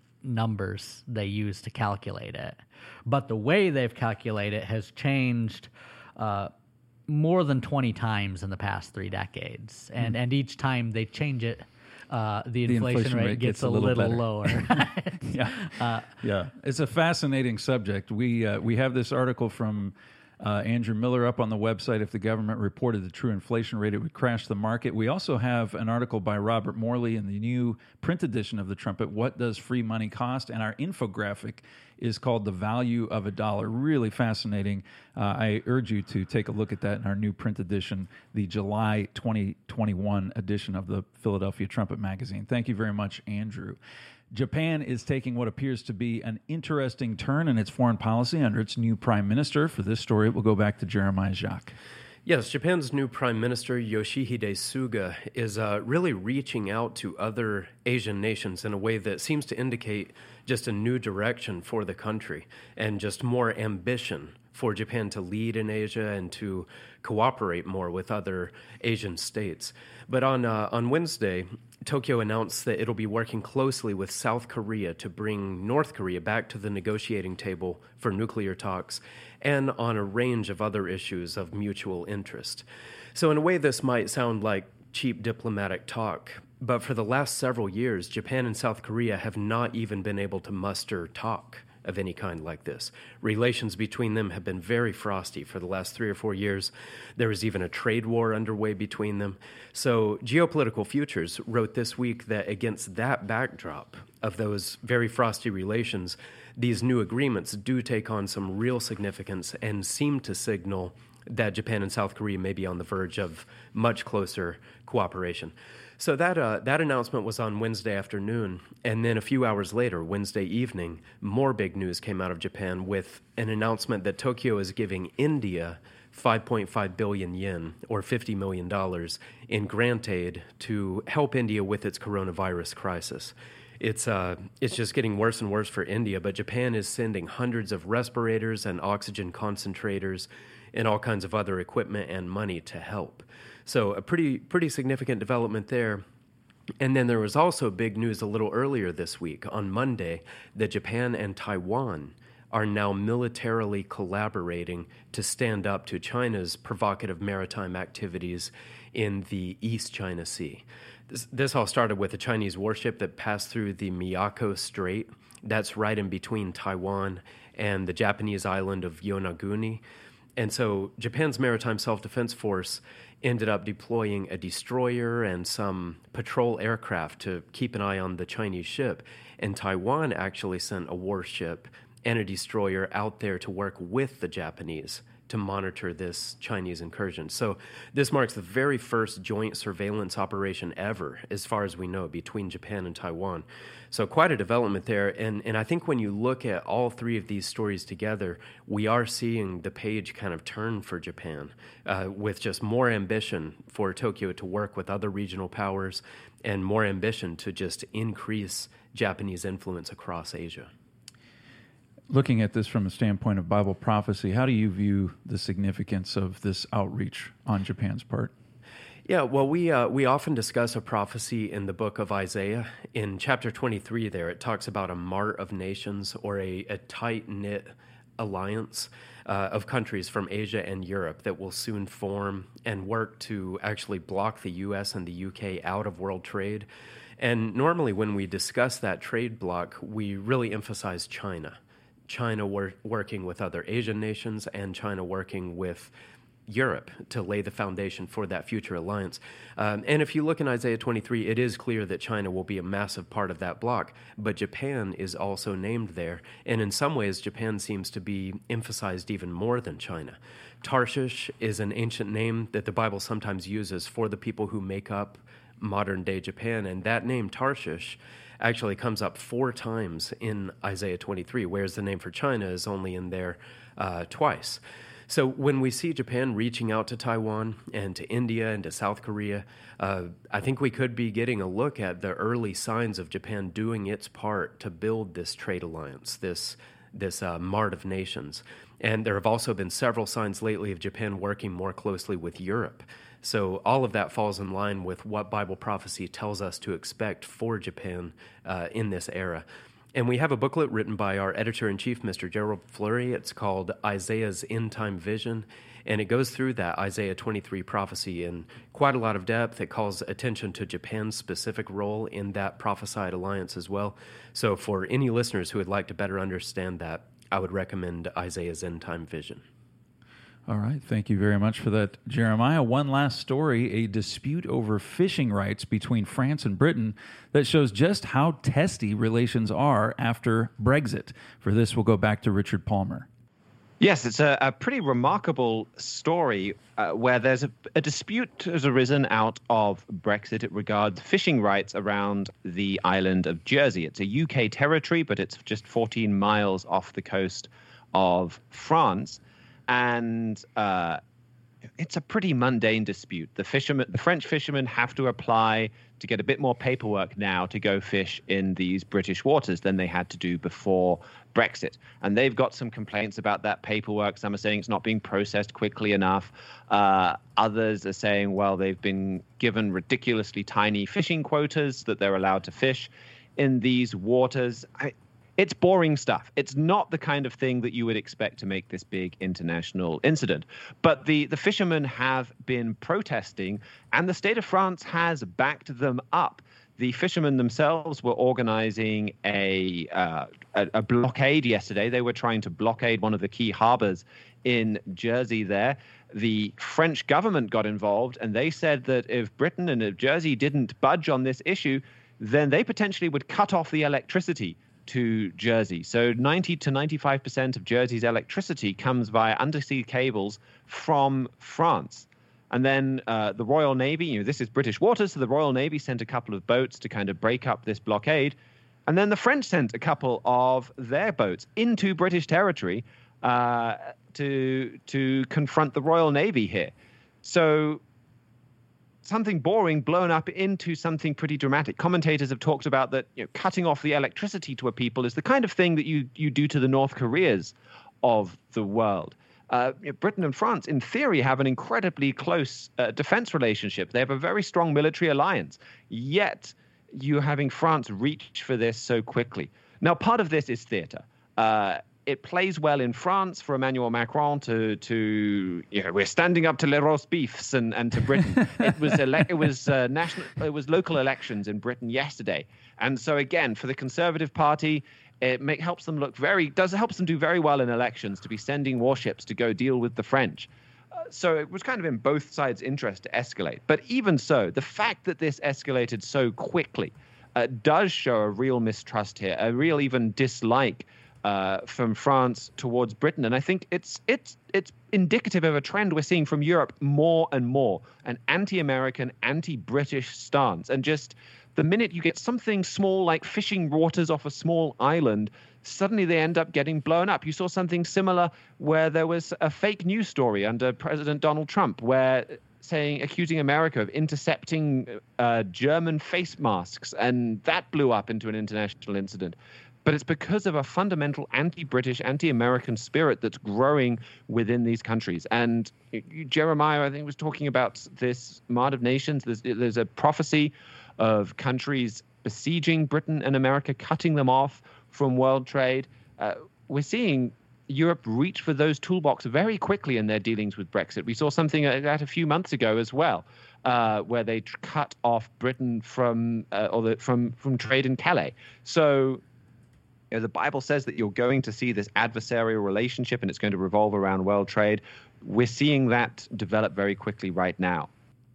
numbers they use to calculate it. But the way they've calculated it has changed uh, more than twenty times in the past three decades. And mm. and each time they change it, uh, the, the inflation, inflation rate, rate gets, gets a little, little lower. yeah, uh, yeah. It's a fascinating subject. We uh, we have this article from uh, Andrew Miller up on the website. If the government reported the true inflation rate, it would crash the market. We also have an article by Robert Morley in the new print edition of The Trumpet, What Does Free Money Cost? And our infographic is called The Value of a Dollar. Really fascinating. Uh, I urge you to take a look at that in our new print edition, the July twenty twenty-one edition of the Philadelphia Trumpet magazine. Thank you very much, Andrew. Japan is taking what appears to be an interesting turn in its foreign policy under its new prime minister. For this story, we'll go back to Jeremiah Jacques. Yes, Japan's new prime minister, Yoshihide Suga, is uh, really reaching out to other Asian nations in a way that seems to indicate just a new direction for the country and just more ambition for Japan to lead in Asia and to cooperate more with other Asian states. But on uh, on Wednesday, Tokyo announced that it'll be working closely with South Korea to bring North Korea back to the negotiating table for nuclear talks, and on a range of other issues of mutual interest. So in a way, this might sound like cheap diplomatic talk. But for the last several years, Japan and South Korea have not even been able to muster talk of any kind like this. Relations between them have been very frosty for the last three or four years. There was even a trade war underway between them. So Geopolitical Futures wrote this week that against that backdrop of those very frosty relations, these new agreements do take on some real significance and seem to signal that Japan and South Korea may be on the verge of much closer cooperation. So that uh, that announcement was on Wednesday afternoon, and then a few hours later, Wednesday evening, more big news came out of Japan with an announcement that Tokyo is giving India five point five billion yen, or fifty million dollars, in grant aid to help India with its coronavirus crisis. It's uh, it's just getting worse and worse for India, but Japan is sending hundreds of respirators and oxygen concentrators and all kinds of other equipment and money to help. So a pretty pretty significant development there. And then there was also big news a little earlier this week, on Monday, that Japan and Taiwan are now militarily collaborating to stand up to China's provocative maritime activities in the East China Sea. This, this all started with a Chinese warship that passed through the Miyako Strait. That's right in between Taiwan and the Japanese island of Yonaguni. And so Japan's Maritime Self-Defense Force ended up deploying a destroyer and some patrol aircraft to keep an eye on the Chinese ship. And Taiwan actually sent a warship and a destroyer out there to work with the Japanese to monitor this Chinese incursion. So this marks the very first joint surveillance operation ever, as far as we know, between Japan and Taiwan. So quite a development there. And, and I think when you look at all three of these stories together, we are seeing the page kind of turn for Japan, uh, with just more ambition for Tokyo to work with other regional powers and more ambition to just increase Japanese influence across Asia. Looking at this from a standpoint of Bible prophecy, how do you view the significance of this outreach on Japan's part? Yeah, well, we uh, we often discuss a prophecy in the book of Isaiah. In chapter twenty-three there, it talks about a mart of nations, or a, a tight-knit alliance uh, of countries from Asia and Europe that will soon form and work to actually block the U S and the U K out of world trade. And normally when we discuss that trade bloc, we really emphasize China. China wor- working with other Asian nations and China working with Europe to lay the foundation for that future alliance. Um, and if you look in Isaiah twenty-three, it is clear that China will be a massive part of that bloc, but Japan is also named there. And in some ways, Japan seems to be emphasized even more than China. Tarshish is an ancient name that the Bible sometimes uses for the people who make up modern-day Japan, and that name, Tarshish, actually comes up four times in Isaiah twenty-three, whereas the name for China is only in there uh, twice. So when we see Japan reaching out to Taiwan and to India and to South Korea, uh, I think we could be getting a look at the early signs of Japan doing its part to build this trade alliance, this this uh, mart of nations. And there have also been several signs lately of Japan working more closely with Europe. So all of that falls in line with what Bible prophecy tells us to expect for Japan uh, in this era. And we have a booklet written by our editor-in-chief, Mister Gerald Fleury. It's called Isaiah's End Time Vision, and it goes through that Isaiah twenty-three prophecy in quite a lot of depth. It calls attention to Japan's specific role in that prophesied alliance as well. So for any listeners who would like to better understand that, I would recommend Isaiah's End Time Vision. All right. Thank you very much for that, Jeremiah. One last story, a dispute over fishing rights between France and Britain that shows just how testy relations are after Brexit. For this, we'll go back to Richard Palmer. Yes, it's a, a pretty remarkable story uh, where there's a, a dispute has arisen out of Brexit. It regards fishing rights around the island of Jersey. It's a U K territory, but it's just fourteen miles off the coast of France. And uh, it's a pretty mundane dispute. The fishermen, the French fishermen have to apply to get a bit more paperwork now to go fish in these British waters than they had to do before Brexit. And they've got some complaints about that paperwork. Some are saying it's not being processed quickly enough. Uh, others are saying, well, they've been given ridiculously tiny fishing quotas that they're allowed to fish in these waters. I, It's boring stuff. It's not the kind of thing that you would expect to make this big international incident. But the, the fishermen have been protesting, and the state of France has backed them up. The fishermen themselves were organizing a, uh, a a blockade yesterday. They were trying to blockade one of the key harbors in Jersey there. The French government got involved, and they said that if Britain and if Jersey didn't budge on this issue, then they potentially would cut off the electricity to Jersey. So ninety to ninety-five percent of Jersey's electricity comes via undersea cables from France. And then uh, the Royal Navy, you know, this is British waters, so the Royal Navy sent a couple of boats to kind of break up this blockade. And then the French sent a couple of their boats into British territory uh, to to confront the Royal Navy here. So something boring blown up into something pretty dramatic. Commentators have talked about that, you know, cutting off the electricity to a people is the kind of thing that you, you do to the North Koreas of the world. Uh, Britain and France, in theory, have an incredibly close uh, defense relationship. They have a very strong military alliance. Yet, you're having France reach for this so quickly. Now, part of this is theater. Uh, it plays well in France for Emmanuel Macron to, to you know, we're standing up to les roast beefs and, and to Britain. it was ele- it was uh, national, it was local elections in Britain yesterday, and so again for the Conservative Party. It make, helps them look very, does helps them do very well in elections to be sending warships to go deal with the French. Uh, so it was kind of in both sides' interest to escalate. But even so, the fact that this escalated so quickly uh, does show a real mistrust here, a real even dislike uh, from France towards Britain. And I think it's it's it's indicative of a trend we're seeing from Europe more and more, an anti-American, anti-British stance. And just the minute you get something small like fishing waters off a small island, suddenly they end up getting blown up. You saw something similar where there was a fake news story under President Donald Trump where saying, accusing America of intercepting uh, German face masks, and that blew up into an international incident. But it's because of a fundamental anti-British, anti-American spirit that's growing within these countries. And Jeremiah, I think, was talking about this Mart of Nations. There's, there's a prophecy of countries besieging Britain and America, cutting them off from world trade. Uh, we're seeing Europe reach for those toolbox very quickly in their dealings with Brexit. We saw something like that a few months ago as well, uh, where they tr- cut off Britain from uh, or the, from from trade in Calais. So you know, the Bible says that you're going to see this adversarial relationship, and it's going to revolve around world trade. We're seeing that develop very quickly right now.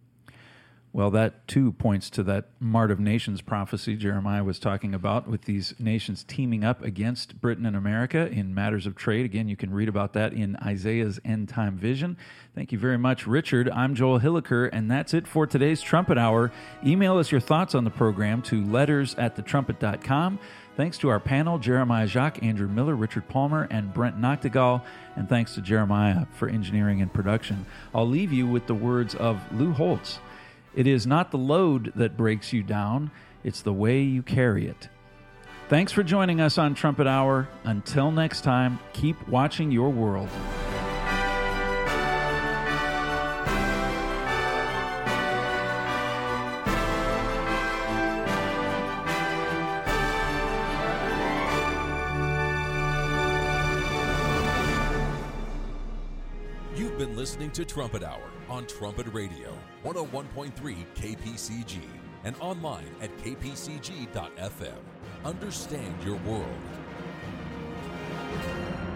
Well, that too points to that Mart of Nations prophecy Jeremiah was talking about, with these nations teaming up against Britain and America in matters of trade. Again, you can read about that in Isaiah's End Time Vision. Thank you very much, Richard. I'm Joel Hilliker, and that's it for today's Trumpet Hour. Email us your thoughts on the program to letters at the trumpet dot com. Thanks to our panel, Jeremiah Jacques, Andrew Miller, Richard Palmer, and Brent Noctegal. And thanks to Jeremiah for engineering and production. I'll leave you with the words of Lou Holtz. It is not the load that breaks you down, it's the way you carry it. Thanks for joining us on Trumpet Hour. Until next time, keep watching your world. You've been listening to Trumpet Hour on Trumpet Radio, one oh one point three K P C G, and online at k p c g dot f m. Understand your world.